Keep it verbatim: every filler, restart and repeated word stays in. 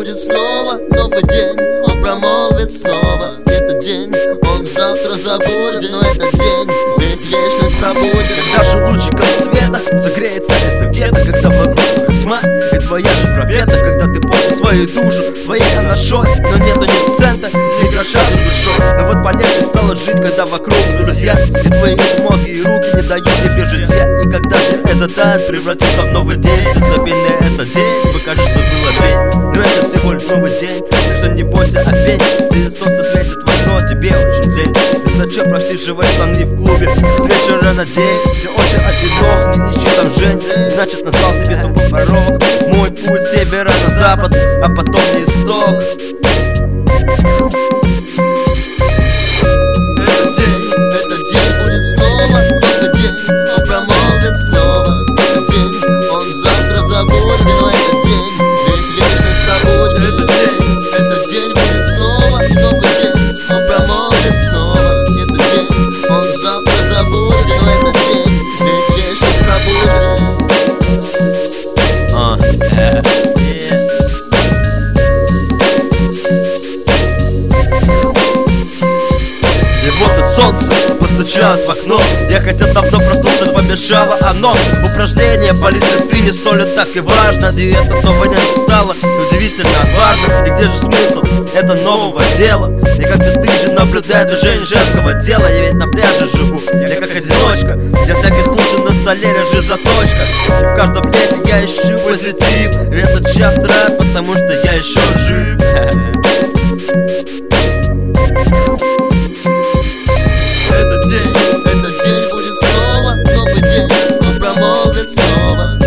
будет снова новый день. Он промолвит снова этот день. Он завтра забудет, но этот день ведь вечность пробудет. Когда же лучиком света загреется это гетто, когда вокруг тьма и твоя же пропета, когда ты понял свою душу своей анашой, но нету ни цента, ни гроша за душой. Но вот полегче стало жить, когда вокруг друзья, и твои мозги и руки не дают тебе житья. И когда же этот ад превратится в новый день, ты забей на этот день, покажи, что было день. Но это всего лишь новый день, так что не бойся опять. Ты солнце светит в окно, тебе очень лень. И зачем просиживать штаны в клубе с вечера на день? Ты очень одинок, не ищи там жень, значит настал себе другой порог. Мой путь с севера на запад, а потом на исток. Этот день, этот день будет снова новый день. Он промолвит снова этот день. Он завтра забудет, но этот день ведь вечность пробудет. Этот день, этот день будет снова новый день. Он промолвит снова этот день. Он завтра забудет, но этот день ведь вечность пробудет. А, э, э. И вот и солнце постучалось в окно. Я хотел давно проснуться, но помешало оно. Упражнение по ты не столь так и важно. И это новое не стало удивительно отважно. И где же смысл это нового дела? Я как бесстыжий наблюдаю движение женского тела. Я ведь на пляже живу, я как одиночка. Для всякой случай на столе лежит заточка. И в каждом лете я ищу позитив. И этот час рад, потому что я еще жив. Этот день, этот день будет снова новый день. Он промолвит снова